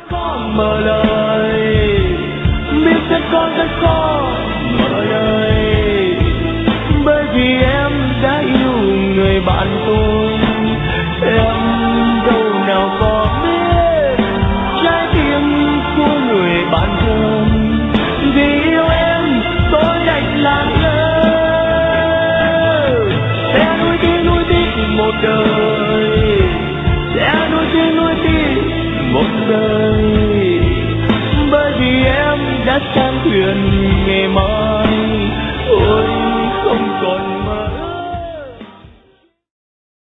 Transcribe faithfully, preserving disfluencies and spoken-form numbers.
khó mở lời, biết rất khó rất khó mở lời, bởi vì em đã yêu người bạn tôi. Em đâu nào có biết trái tim của người bạn thân, vì yêu em tôi đành làm ngơ, sẽ nuối tiếc nuối tiếc một đời, sẽ nuối tiếc nuối tiếc một đời, bởi vì em đã sang thuyền ngày mai ôi không còn mơ.